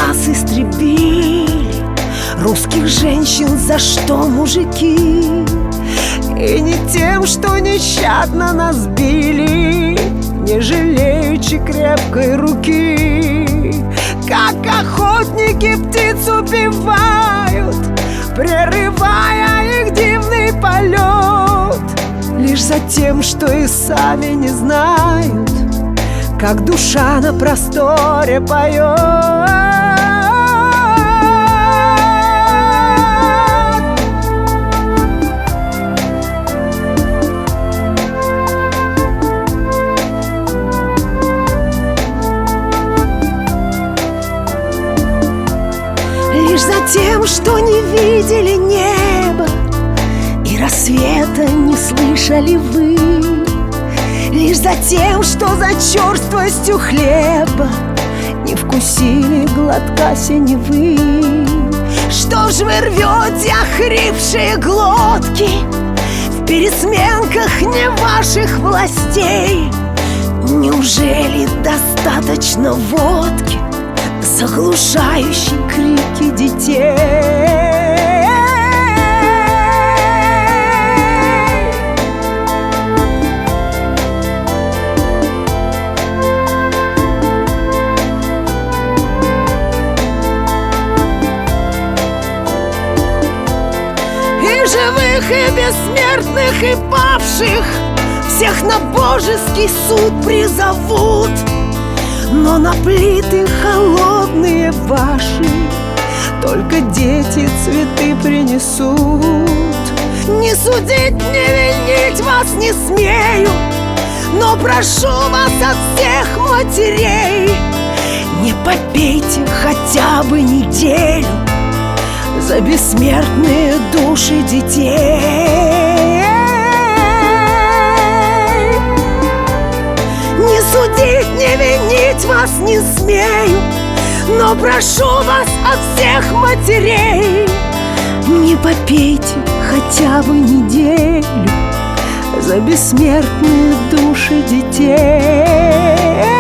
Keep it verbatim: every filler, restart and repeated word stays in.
нас истребили, русских женщин за что мужики? И не тем, что нещадно нас били, не жалеючи крепкой руки. Как охотники птиц убивают, прерывая их дивный полет, лишь за тем, что и сами не знают, как душа на просторе поет. Лишь за тем, что не видели небо и рассвета не слышали вы, лишь за тем, что за черствостью хлеба не вкусили глотка синевы. Что ж вы рвете охрипшие глотки в пересменках не ваших властей? Неужели достаточно водки, заглушающей крики детей? И живых, и бессмертных, и павших всех на божеский суд призовут, но на плиты холодные ваши только дети цветы принесут. Не судить, не винить вас не смею, но прошу вас от всех матерей: не попейте хотя бы неделю за бессмертные души детей. Не судить, не винить вас не смею, но прошу вас от всех матерей: не попейте хотя бы неделю за бессмертные души детей.